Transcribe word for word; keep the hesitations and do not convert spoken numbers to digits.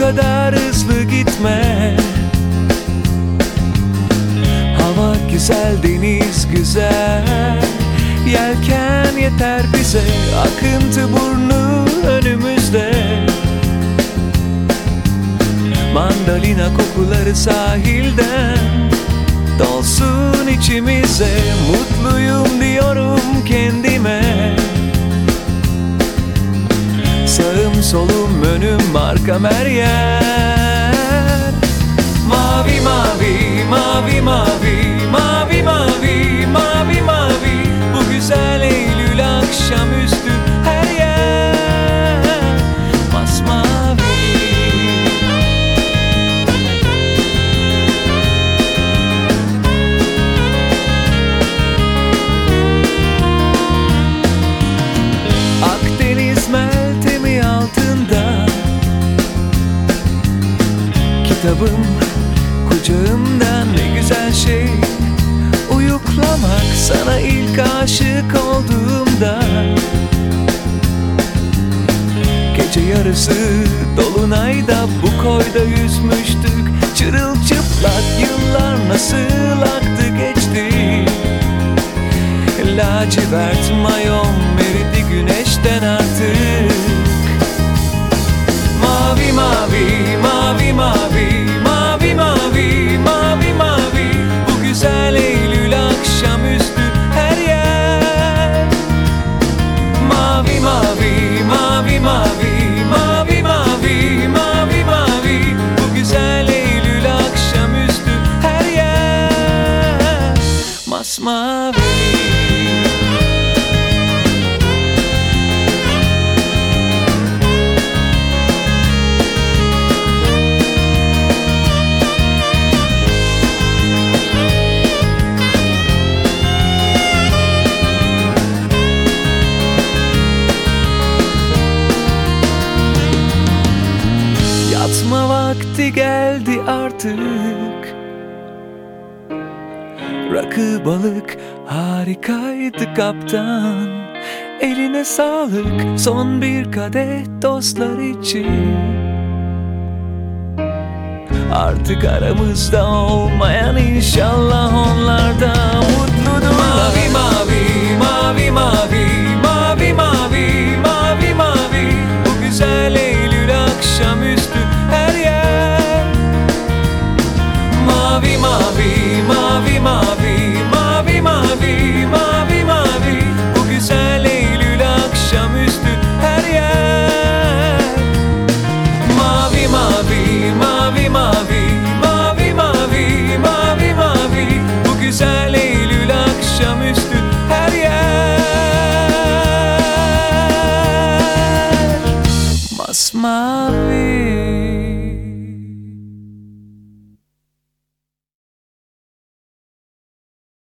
kadar hızlı gitme. Hava güzel, deniz güzel, yelken yeter bize, akıntı burnu önümüzde. Mandalina kokuları sahilden dolsun içimize, mutluyum diyorum kendime. Sağım solum önüm arkam her yer. Mavi mavi mavi mavi mavi mavi mavi mavi, bu güzel Eylül akşamüstü her yer masmavi. Akdeniz meltemi altında, kitabım kucağımda, ne güzel şey uyuklamak sana ilk aşık olduğumda. Gece yarısı dolunayda bu koyda yüzmüştük, çırılçıplak yıllar nasıl aktı geçti. Lacivert mayon eridi güneşten artık. Mavi mavi mavi mavi mavi mavi mavi mavi, bu güzel Eylül akşamüstü her yer. Mavi mavi mavi mavi mavi mavi mavi mavi, bu güzel Eylül akşamüstü her yer masmavi. Yatma vakti geldi artık. Rakı balık harikaydı kaptan, eline sağlık, son bir kadeh dostlar için. Artık aramızda olmayan inşallah onlar